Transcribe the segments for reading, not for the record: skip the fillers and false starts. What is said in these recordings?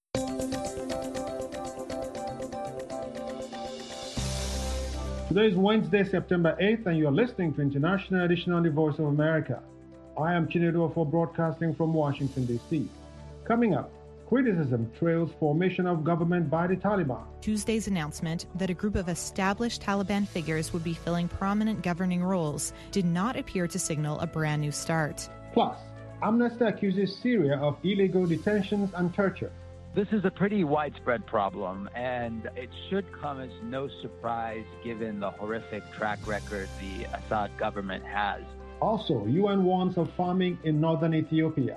Today is Wednesday, September 8th, and you're listening to International Edition on the Voice of America. I am Chinedu for broadcasting from Washington, D.C. Coming up, criticism trails formation of government by the Taliban. Tuesday's announcement that a group of established Taliban figures would be filling prominent governing roles did not appear to signal a brand new start. Plus, Amnesty accuses Syria of illegal detentions and torture. This is a pretty widespread problem, and it should come as no surprise given the horrific track record the Assad government has. Also, UN warns of farming in northern Ethiopia.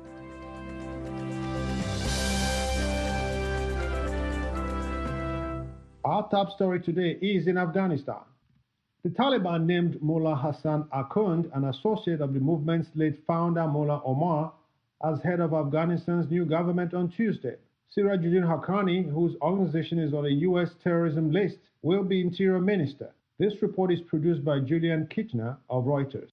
Our top story today is in Afghanistan. The Taliban named Mullah Hassan Akhund, an associate of the movement's late founder Mullah Omar, as head of Afghanistan's new government on Tuesday. Sirajuddin Haqqani, whose organization is on a U.S. terrorism list, will be Interior Minister. This report is produced by Julian Kitchener of Reuters.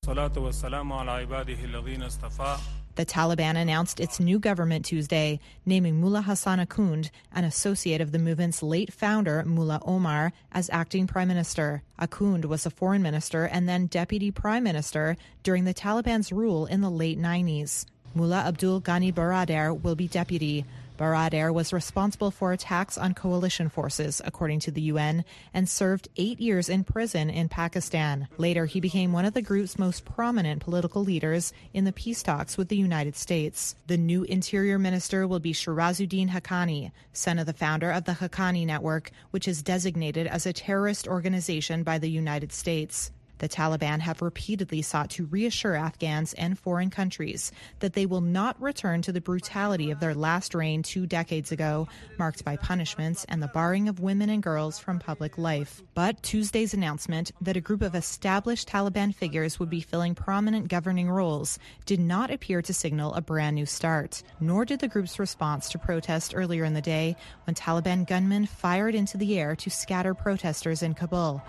The Taliban announced its new government Tuesday, naming Mullah Hassan Akhund, an associate of the movement's late founder Mullah Omar, as acting prime minister. Akhund was a foreign minister and then deputy prime minister during the Taliban's rule in the late 90s. Mullah Abdul Ghani Baradar will be deputy. Baradar was responsible for attacks on coalition forces, according to the UN, and served 8 years in prison in Pakistan. Later, he became one of the group's most prominent political leaders in the peace talks with the United States. The new interior minister will be Shirazuddin Haqqani, son of the founder of the Haqqani Network, which is designated as a terrorist organization by the United States. The Taliban have repeatedly sought to reassure Afghans and foreign countries that they will not return to the brutality of their last reign 2 decades ago, marked by punishments and the barring of women and girls from public life. But Tuesday's announcement that a group of established Taliban figures would be filling prominent governing roles did not appear to signal a brand new start, nor did the group's response to protest earlier in the day when Taliban gunmen fired into the air to scatter protesters in Kabul,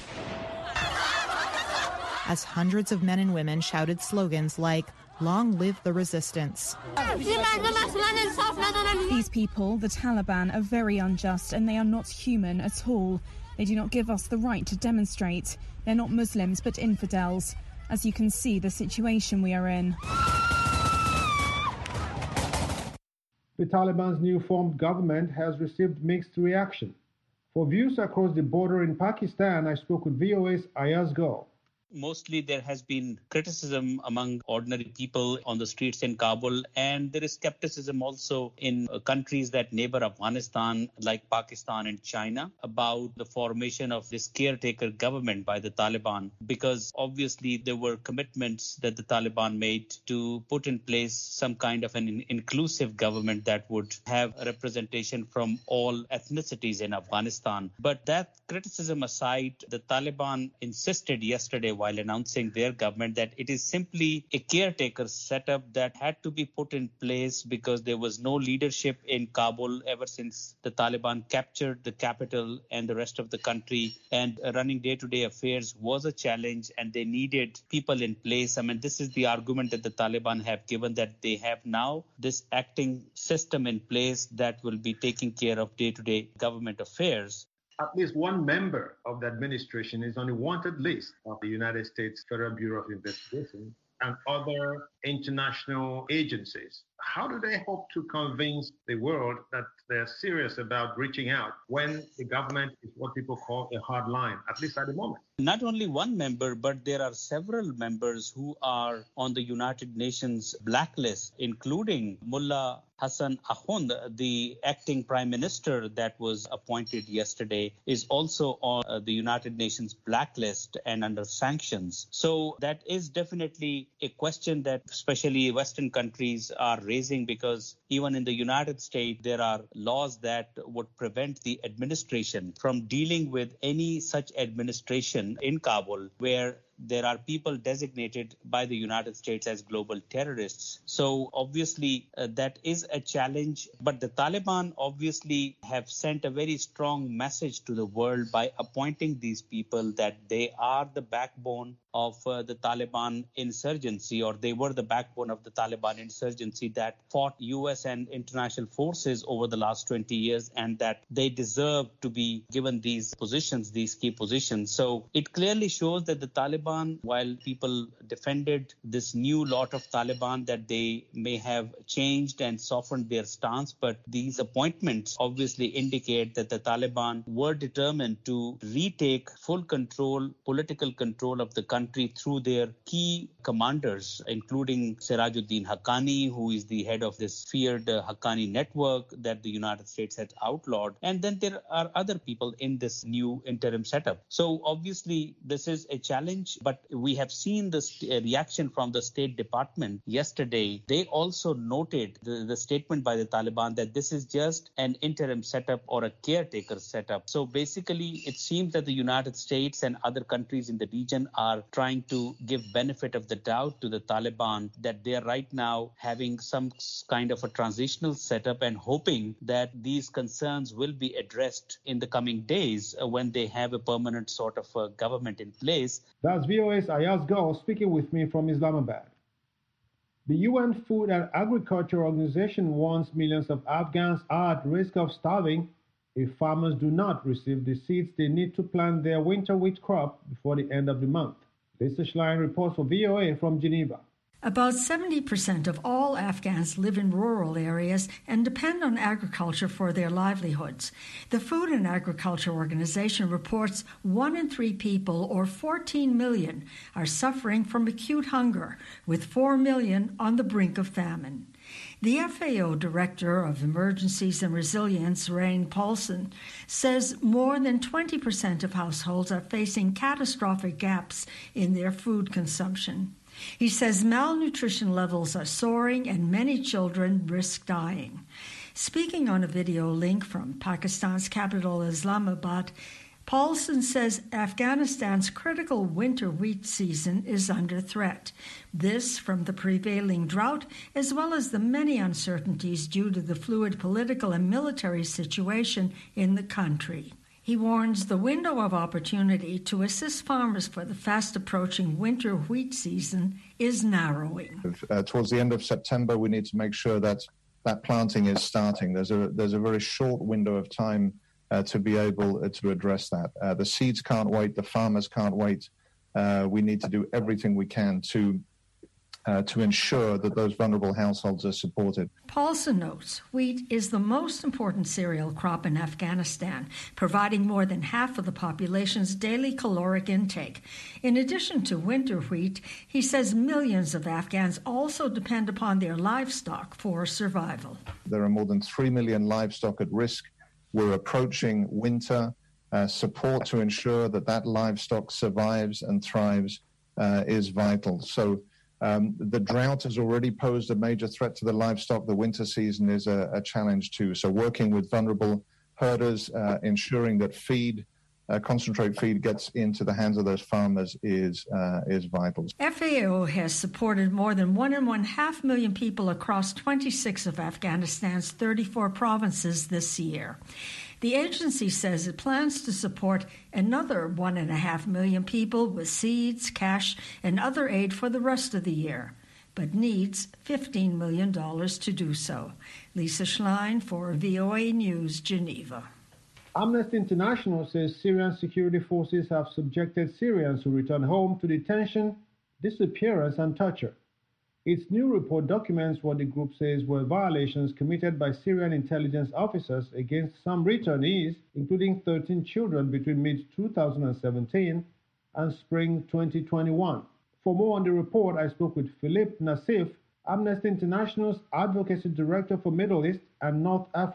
as hundreds of men and women shouted slogans like, "Long live the resistance." These people, the Taliban, are very unjust and they are not human at all. They do not give us the right to demonstrate. They're not Muslims but infidels. As you can see, the situation we are in. The Taliban's new formed government has received mixed reaction. For views across the border in Pakistan, I spoke with VOA's Ayaz Gul. Mostly there has been criticism among ordinary people on the streets in Kabul, and there is skepticism also in countries that neighbor Afghanistan like Pakistan and China about the formation of this caretaker government by the Taliban, because obviously there were commitments that the Taliban made to put in place some kind of an inclusive government that would have a representation from all ethnicities in Afghanistan. But that criticism aside, the Taliban insisted yesterday while announcing their government that it is simply a caretaker setup that had to be put in place because there was no leadership in Kabul ever since the Taliban captured the capital and the rest of the country, and running day-to-day affairs was a challenge and they needed people in place. I mean, this is the argument that the Taliban have given, that they have now this acting system in place that will be taking care of day-to-day government affairs. At least one member of the administration is on the wanted list of the United States Federal Bureau of Investigation and other international agencies. How do they hope to convince the world that they're serious about reaching out when the government is what people call a hard line, at least at the moment? Not only one member, but there are several members who are on the United Nations blacklist, including Mullah Hassan Akhund, the acting prime minister that was appointed yesterday, is also on the United Nations blacklist and under sanctions. So that is definitely a question that especially Western countries are raising, because even in the United States, there are laws that would prevent the administration from dealing with any such administration in Kabul where there are people designated by the United States as global terrorists. So obviously that is a challenge. But the Taliban obviously have sent a very strong message to the world by appointing these people that they are the backbone of the Taliban insurgency, or they were the backbone of the Taliban insurgency that fought U.S. and international forces over the last 20 years, and that they deserve to be given these positions, these key positions. So it clearly shows that the Taliban, while people defended this new lot of Taliban, that they may have changed and softened their stance, but these appointments obviously indicate that the Taliban were determined to retake full control, political control of the country through their key commanders, including Sirajuddin Haqqani, who is the head of this feared Haqqani network that the United States had outlawed. And then there are other people in this new interim setup. So obviously this is a challenge, but we have seen this reaction from the State Department yesterday. They also noted the statement by the Taliban that this is just an interim setup or a caretaker setup. So basically it seems that the United States and other countries in the region are trying to give benefit of the doubt to the Taliban that they are right now having some kind of a transitional setup and hoping that these concerns will be addressed in the coming days when they have a permanent sort of government in place. That's VOA's Ayaz Gul speaking with me from Islamabad. The UN Food and Agriculture Organization warns millions of Afghans are at risk of starving if farmers do not receive the seeds they need to plant their winter wheat crop before the end of the month. Lisa Schlein reports for VOA from Geneva. About 70% of all Afghans live in rural areas and depend on agriculture for their livelihoods. The Food and Agriculture Organization reports 1 in 3 people, or 14 million, are suffering from acute hunger, with 4 million on the brink of famine. The FAO Director of Emergencies and Resilience, Rain Paulson, says more than 20% of households are facing catastrophic gaps in their food consumption. He says malnutrition levels are soaring and many children risk dying. Speaking on a video link from Pakistan's capital Islamabad, Paulson says Afghanistan's critical winter wheat season is under threat. This from the prevailing drought, as well as the many uncertainties due to the fluid political and military situation in the country. He warns the window of opportunity to assist farmers for the fast-approaching winter wheat season is narrowing. Towards the end of September, we need to make sure that planting is starting. There's a very short window of time to be able to address that. The seeds can't wait. The farmers can't wait. We need to do everything we can to ensure that those vulnerable households are supported. Paulson notes wheat is the most important cereal crop in Afghanistan, providing more than half of the population's daily caloric intake. In addition to winter wheat, he says millions of Afghans also depend upon their livestock for survival. There are more than 3 million livestock at risk. We're approaching winter. Support to ensure that livestock survives and thrives is vital. So the drought has already posed a major threat to the livestock. The winter season is a challenge too. So working with vulnerable herders, ensuring that concentrate feed gets into the hands of those farmers is vital. FAO has supported more than 1.5 million people across 26 of Afghanistan's 34 provinces this year. The agency says it plans to support another 1.5 million people with seeds, cash, and other aid for the rest of the year, but needs $15 million to do so. Lisa Schlein for VOA News, Geneva. Amnesty International says Syrian security forces have subjected Syrians who return home to detention, disappearance, and torture. Its new report documents what the group says were violations committed by Syrian intelligence officers against some returnees, including 13 children between mid-2017 and spring 2021. For more on the report, I spoke with Philippe Nassif, Amnesty International's Advocacy Director for Middle East and North Africa.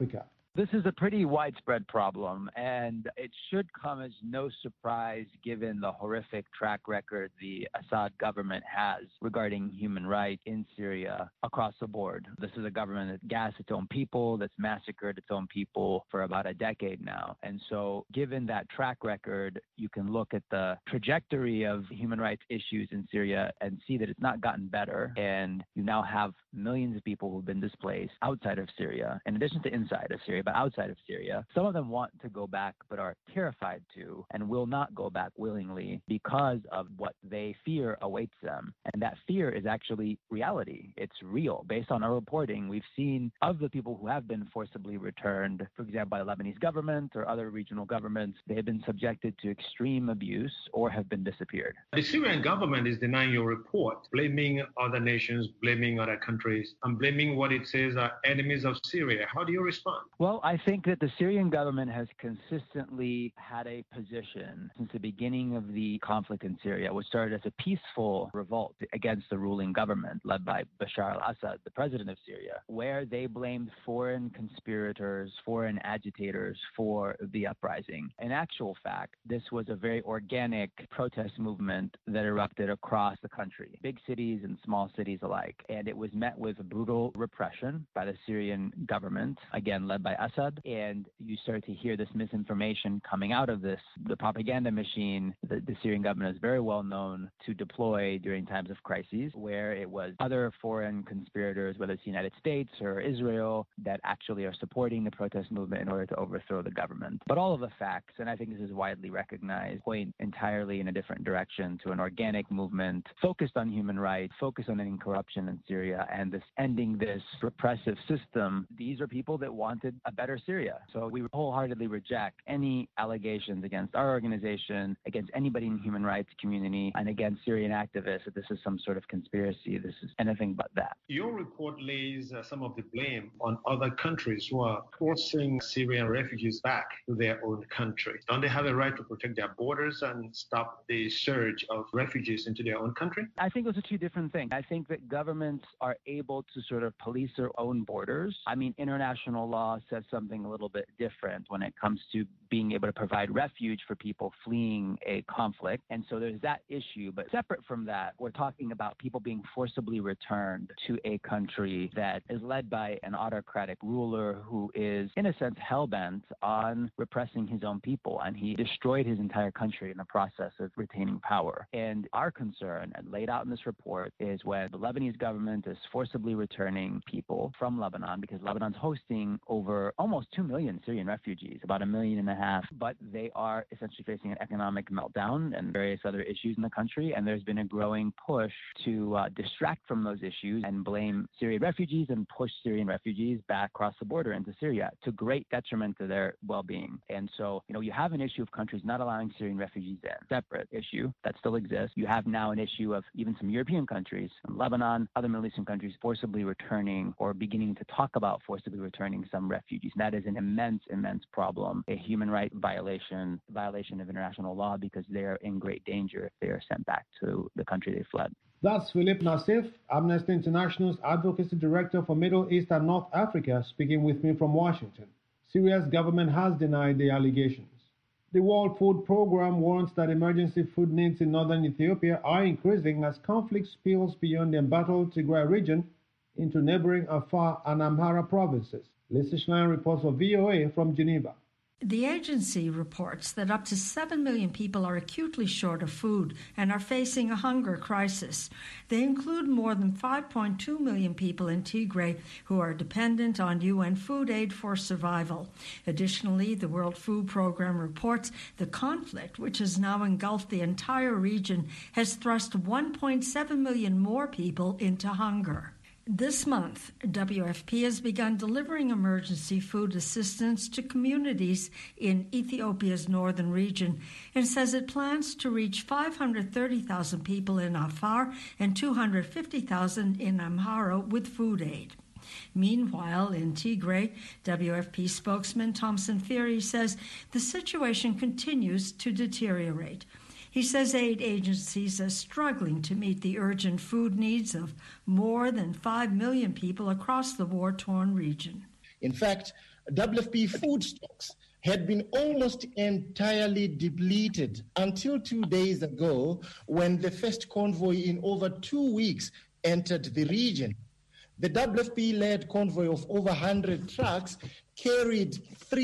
This is a pretty widespread problem, and it should come as no surprise given the horrific track record the Assad government has regarding human rights in Syria across the board. This is a government that gassed its own people, that's massacred its own people for about a decade now. And so given that track record, you can look at the trajectory of human rights issues in Syria and see that it's not gotten better. And you now have millions of people who've been displaced outside of Syria, in addition to inside of Syria, but outside of Syria. Some of them want to go back but are terrified to and will not go back willingly because of what they fear awaits them. And that fear is actually reality. It's real. Based on our reporting, we've seen of the people who have been forcibly returned, for example, by the Lebanese government or other regional governments, they have been subjected to extreme abuse or have been disappeared. The Syrian government is denying your report, blaming other nations, blaming other countries, and blaming what it says are enemies of Syria. How do you respond? Well, I think that the Syrian government has consistently had a position since the beginning of the conflict in Syria, which started as a peaceful revolt against the ruling government led by Bashar al-Assad, the president of Syria, where they blamed foreign conspirators, foreign agitators for the uprising. In actual fact, this was a very organic protest movement that erupted across the country, big cities and small cities alike. And it was met with brutal repression by the Syrian government, again, led by Assad. And you start to hear this misinformation coming out of this. The propaganda machine, the Syrian government is very well known to deploy during times of crises, where it was other foreign conspirators, whether it's the United States or Israel, that actually are supporting the protest movement in order to overthrow the government. But all of the facts, and I think this is widely recognized, point entirely in a different direction to an organic movement focused on human rights, focused on ending corruption in Syria, and this ending this repressive system. These are people that wanted a better Syria. So we wholeheartedly reject any allegations against our organization, against anybody in the human rights community, and against Syrian activists that this is some sort of conspiracy. This is anything but that. Your report lays some of the blame on other countries who are forcing Syrian refugees back to their own country. Don't they have a right to protect their borders and stop the surge of refugees into their own country? I think those are two different things. I think that governments are able to sort of police their own borders. I mean, international law says something a little bit different when it comes to being able to provide refuge for people fleeing a conflict. And so there's that issue. But separate from that, we're talking about people being forcibly returned to a country that is led by an autocratic ruler who is, in a sense, hell-bent on repressing his own people. And he destroyed his entire country in the process of retaining power. And our concern, and laid out in this report, is when the Lebanese government is forcibly returning people from Lebanon, because Lebanon's hosting over almost 2 million Syrian refugees, about 1.5 million, but they are essentially facing an economic meltdown and various other issues in the country. And there's been a growing push to distract from those issues and blame Syrian refugees and push Syrian refugees back across the border into Syria, to great detriment to their well-being. And so, you have an issue of countries not allowing Syrian refugees in. Separate issue that still exists. You have now an issue of even some European countries, Lebanon, other Middle Eastern countries, forcibly returning or beginning to talk about forcibly returning some refugees. And that is an immense problem, a human rights violation of international law, because they're in great danger if they are sent back to the country they fled. That's Philippe Nassif, Amnesty International's Advocacy Director for Middle East and North Africa, speaking with me from Washington. Syria's government has denied the allegations. The World Food Programme warns that emergency food needs in northern Ethiopia are increasing as conflict spills beyond the embattled Tigray region into neighboring Afar and Amhara provinces. Lisa Schlein reports for VOA from Geneva. The agency reports that up to 7 million people are acutely short of food and are facing a hunger crisis. They include more than 5.2 million people in Tigray who are dependent on UN food aid for survival. Additionally, the World Food Programme reports the conflict, which has now engulfed the entire region, has thrust 1.7 million more people into hunger. This month, WFP has begun delivering emergency food assistance to communities in Ethiopia's northern region and says it plans to reach 530,000 people in Afar and 250,000 in Amhara with food aid. Meanwhile, in Tigray, WFP spokesman Thomson Phiri says the situation continues to deteriorate. He says aid agencies are struggling to meet the urgent food needs of more than 5 million people across the war-torn region. In fact, WFP food stocks had been almost entirely depleted until 2 days ago when the first convoy in over 2 weeks entered the region. The WFP-led convoy of over 100 trucks carried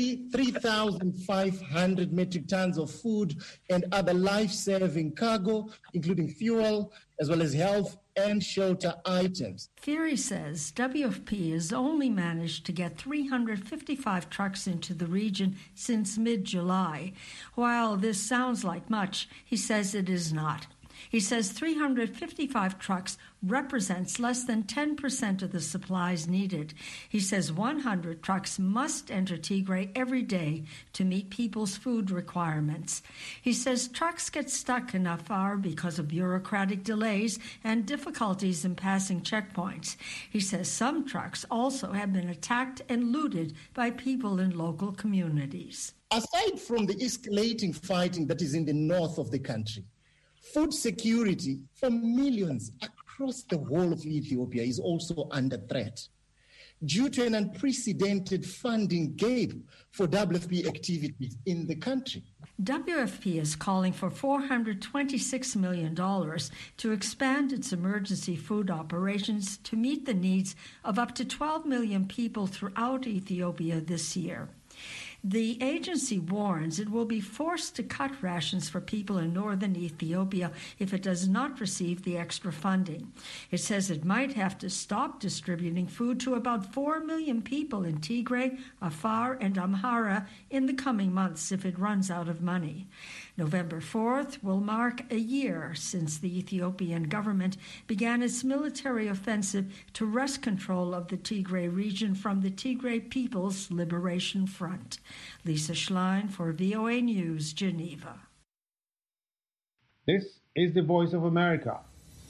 3,500 metric tons of food and other life-saving cargo, including fuel, as well as health and shelter items. Fury says WFP has only managed to get 355 trucks into the region since mid-July. While this sounds like much, he says it is not. He says 355 trucks represents less than 10% of the supplies needed. He says 100 trucks must enter Tigray every day to meet people's food requirements. He says trucks get stuck in Afar because of bureaucratic delays and difficulties in passing checkpoints. He says some trucks also have been attacked and looted by people in local communities. Aside from the escalating fighting that is in the north of the country, food security for millions across the whole of Ethiopia is also under threat due to an unprecedented funding gap for WFP activities in the country. WFP is calling for $426 million to expand its emergency food operations to meet the needs of up to 12 million people throughout Ethiopia this year. The agency warns it will be forced to cut rations for people in northern Ethiopia if it does not receive the extra funding. It says it might have to stop distributing food to about 4 million people in Tigray, Afar, and Amhara in the coming months if it runs out of money. November 4th will mark a year since the Ethiopian government began its military offensive to wrest control of the Tigray region from the Tigray People's Liberation Front. Lisa Schlein for VOA News, Geneva. This is the Voice of America.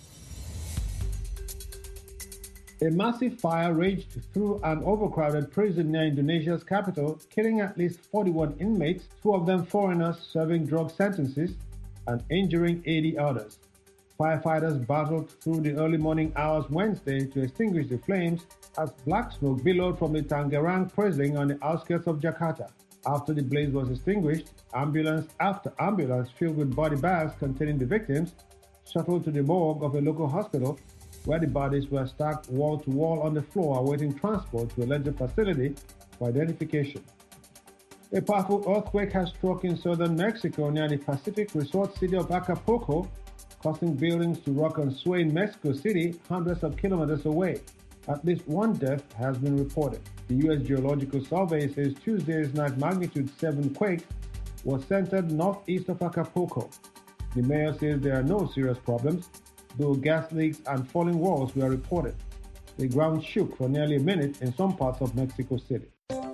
A massive fire raged through an overcrowded prison near Indonesia's capital, killing at least 41 inmates, 2 of them foreigners serving drug sentences, and injuring 80 others. Firefighters battled through the early morning hours Wednesday to extinguish the flames as black smoke billowed from the Tangerang prison on the outskirts of Jakarta. After the blaze was extinguished, ambulance after ambulance filled with body bags containing the victims shuttled to the morgue of a local hospital, where the bodies were stacked wall to wall on the floor awaiting transport to a larger facility for identification. A powerful earthquake has struck in southern Mexico near the Pacific resort city of Acapulco, causing buildings to rock and sway in Mexico City, hundreds of kilometers away. At least 1 death has been reported. The U.S. Geological Survey says Tuesday's night magnitude 7 quake was centered northeast of Acapulco. The mayor says there are no serious problems, though gas leaks and falling walls were reported. The ground shook for nearly a minute in some parts of Mexico City.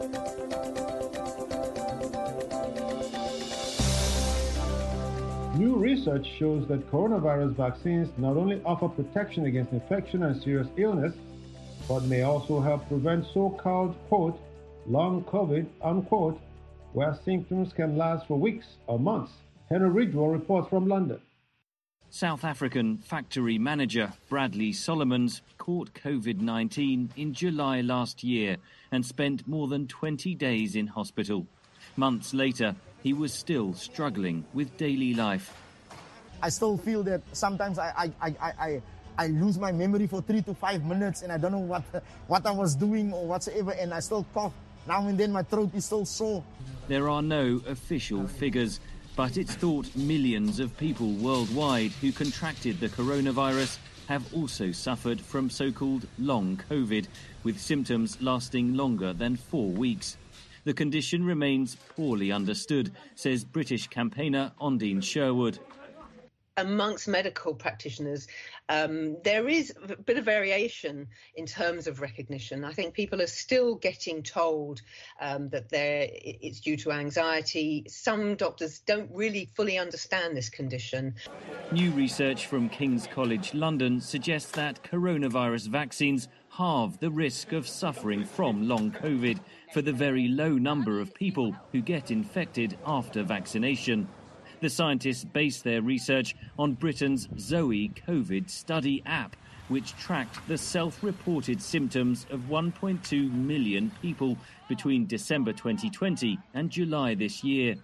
New research shows that coronavirus vaccines not only offer protection against infection and serious illness, but may also help prevent so-called, quote, long COVID, unquote, where symptoms can last for weeks or months. Henry Ridgwell reports from London. South African factory manager Bradley Solomons caught COVID-19 in July last year and spent more than 20 days in hospital. Months later, he was still struggling with daily life. I still feel that sometimes I lose my memory for 3 to 5 minutes and I don't know what I was doing or whatsoever, and I still cough. Now and then my throat is still sore. There are no official figures, but it's thought millions of people worldwide who contracted the coronavirus have also suffered from so-called long COVID, with symptoms lasting longer than 4 weeks. The condition remains poorly understood, says British campaigner Ondine Sherwood. Amongst medical practitioners, there is a bit of variation in terms of recognition. I think people are still getting told that it's due to anxiety. Some doctors don't really fully understand this condition. New research from King's College London suggests that coronavirus vaccines halve the risk of suffering from long COVID for the very low number of people who get infected after vaccination. The scientists base their research on Britain's Zoe COVID study app, which tracked the self-reported symptoms of 1.2 million people between December 2020 and July this year.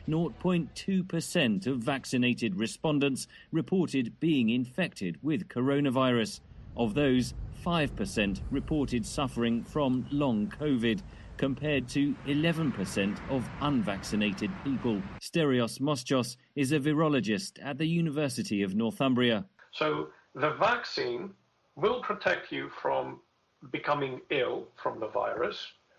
0.2% of vaccinated respondents reported being infected with coronavirus. Of those, 5% reported suffering from long COVID, compared to 11% of unvaccinated people. Sterios Moschos is a virologist at the University of Northumbria. So the vaccine will protect you from becoming ill from the virus.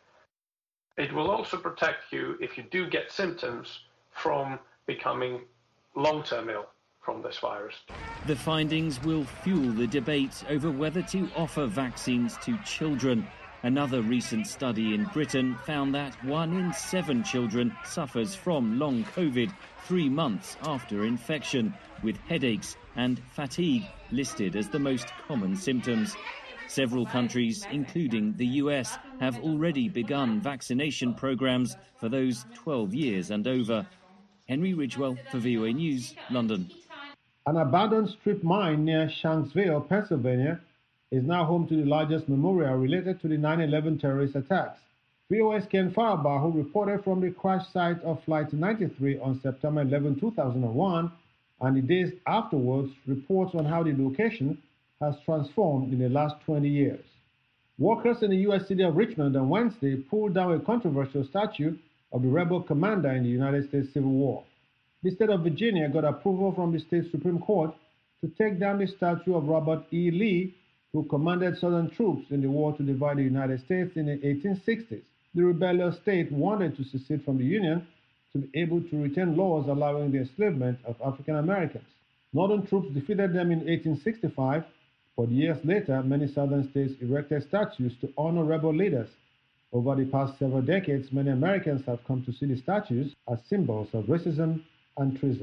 It will also protect you, if you do get symptoms, from becoming long-term ill from this virus. The findings will fuel the debate over whether to offer vaccines to children. Another recent study in Britain found that 1 in 7 children suffers from long COVID 3 months after infection, with headaches and fatigue listed as the most common symptoms. Several countries, including the US, have already begun vaccination programs for those 12 years and over. Henry Ridgewell for VOA News, London. An abandoned strip mine near Shanksville, Pennsylvania, is now home to the largest memorial related to the 9/11 terrorist attacks. VOA's Ken Farabaugh, who reported from the crash site of Flight 93 on September 11, 2001, and the days afterwards, reports on how the location has transformed in the last 20 years. Workers in the U.S. city of Richmond on Wednesday pulled down a controversial statue of the rebel commander in the United States Civil War. The state of Virginia got approval from the state Supreme Court to take down the statue of Robert E. Lee, who commanded Southern troops in the war to divide the United States in the 1860s. The rebellious state wanted to secede from the Union to be able to retain laws allowing the enslavement of African Americans. Northern troops defeated them in 1865, but years later, many Southern states erected statues to honor rebel leaders. Over the past several decades, many Americans have come to see the statues as symbols of racism and treason.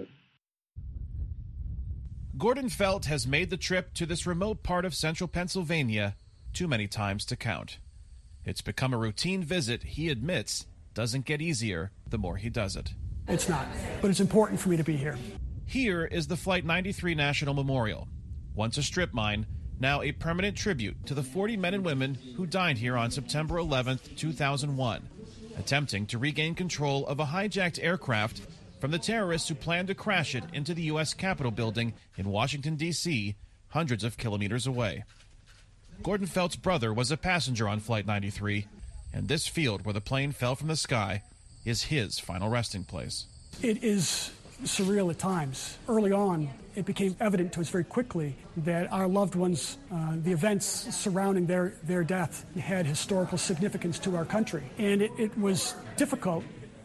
Gordon Felt has made the trip to this remote part of central Pennsylvania too many times to count. It's become a routine visit he admits doesn't get easier the more he does it. It's not, but it's important for me to be here. Here is the Flight 93 National Memorial. Once a strip mine, now a permanent tribute to the 40 men and women who died here on September 11, 2001, attempting to regain control of a hijacked aircraft from the terrorists who planned to crash it into the U.S. Capitol building in Washington, D.C., hundreds of kilometers away. Gordon Felt's brother was a passenger on Flight 93, and this field where the plane fell from the sky is his final resting place. It is surreal at times. Early on, it became evident to us very quickly that our loved ones, the events surrounding their death had historical significance to our country. And it was difficult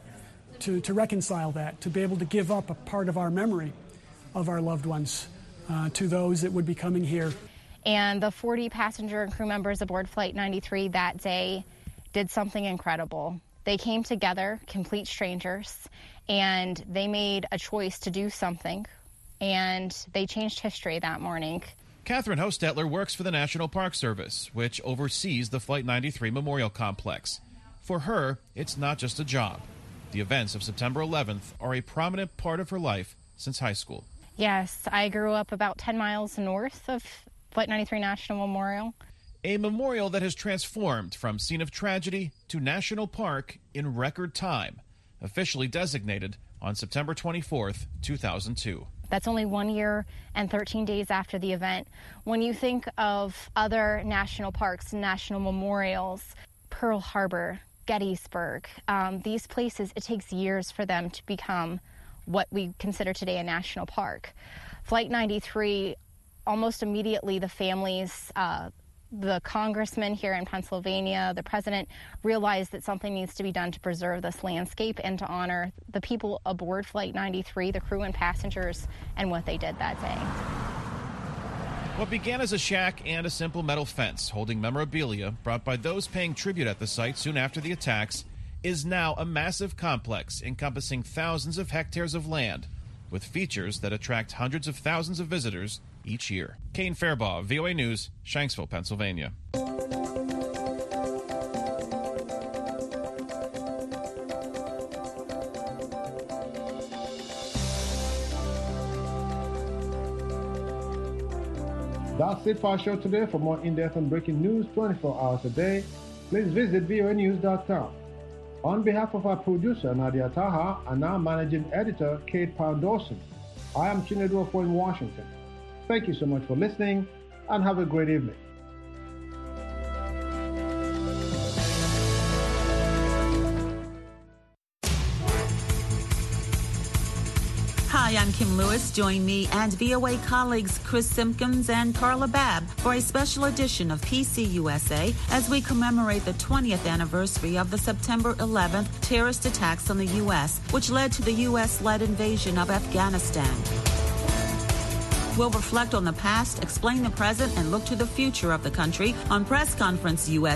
to reconcile that, to be able to give up a part of our memory of our loved ones to those that would be coming here. And the 40 passenger and crew members aboard Flight 93 that day did something incredible. They came together, complete strangers, and they made a choice to do something, and they changed history that morning. Catherine Hostetler works for the National Park Service, which oversees the Flight 93 Memorial Complex. For her, it's not just a job. The events of September 11th are a prominent part of her life since high school. Yes, I grew up about 10 miles north of Flight 93 National Memorial. A memorial that has transformed from scene of tragedy to national park in record time, officially designated on September 24th, 2002. That's only 1 year and 13 days after the event. When you think of other national parks, national memorials, Pearl Harbor, Gettysburg, these places, it takes years for them to become what we consider today a national park. Flight 93, almost immediately the families, the congressman here in Pennsylvania, the president, realized that something needs to be done to preserve this landscape and to honor the people aboard Flight 93, the crew and passengers, and what they did that day. What began as a shack and a simple metal fence holding memorabilia brought by those paying tribute at the site soon after the attacks is now a massive complex encompassing thousands of hectares of land with features that attract hundreds of thousands of visitors each year. Kane Fairbaugh, VOA News, Shanksville, Pennsylvania. That's it for our show today. For more in-depth and breaking news 24 hours a day, please visit voanews.com. On behalf of our producer, Nadia Taha, and our managing editor, Kate Pound-Dawson, I am Chinedu Ofo in Washington. Thank you so much for listening, and have a great evening. Hi, I'm Kim Lewis. Join me and VOA colleagues Chris Simpkins and Carla Babb for a special edition of PCUSA as we commemorate the 20th anniversary of the September 11th terrorist attacks on the U.S., which led to the U.S.-led invasion of Afghanistan. We'll reflect on the past, explain the present, and look to the future of the country on Press Conference USA.